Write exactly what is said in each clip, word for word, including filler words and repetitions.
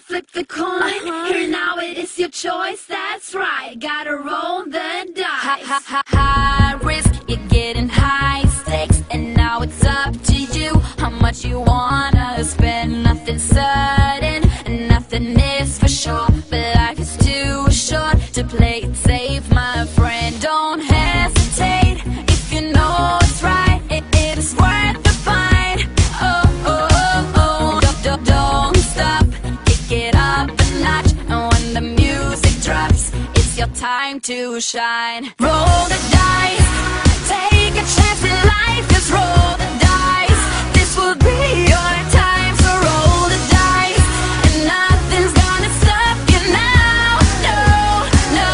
flip the coin. Uh-huh. Here now it is your choice, that's right. Gotta roll the dice. High, high, high, high risk, you're getting high stakes, and now it's up to you how much you wanna spend. Nothing certain, and nothing is for sure, but life is too short to play it safe, my friend. Don't hesitate if you know it's right. It, it is worth the fight. Oh, oh, oh, oh. Don't, don't, don't stop, kick it up a notch, and when the music drops, it's your time to shine. Roll the dice, take a chance in life, just roll the dice. This will be your time, so roll the dice, and nothing's gonna stop you now. No, no,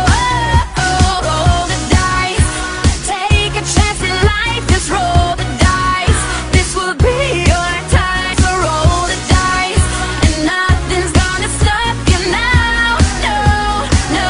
oh, oh, roll the dice, take a chance in life, just roll the dice. This will be your time, so roll the dice, and nothing's gonna stop you now. No, no,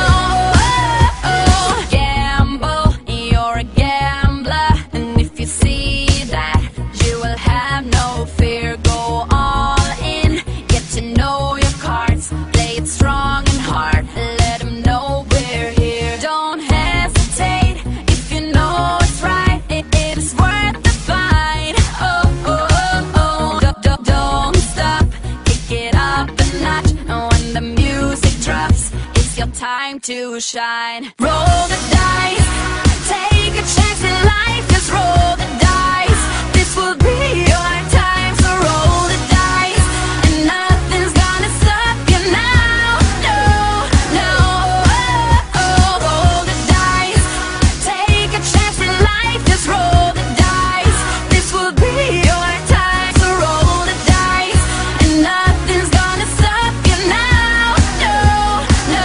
oh, oh. Gamble, you're a gambler, and if you see that, you will have no fear. Go all in, get to know your cards, play it strong and hard, let them know we're here. Don't hesitate if you know it's right. It, it is worth the fight. Oh, oh, oh, oh. Don't, don't, don't stop, kick it up a notch, and when the music drops, it's your time to shine. Roll the dice, take a chance in life, just roll the dice. This will be your time, so roll the dice, and nothing's gonna stop you now. No, no, oh, oh, roll the dice, take a chance in life, just roll the dice. This will be your time, so roll the dice, and nothing's gonna stop you now. No, no,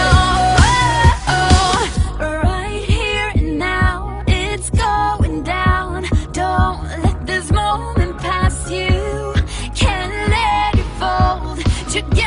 oh, oh. Right here and now, it's going down. Don't let this moment pass you. Can't let it fold. Together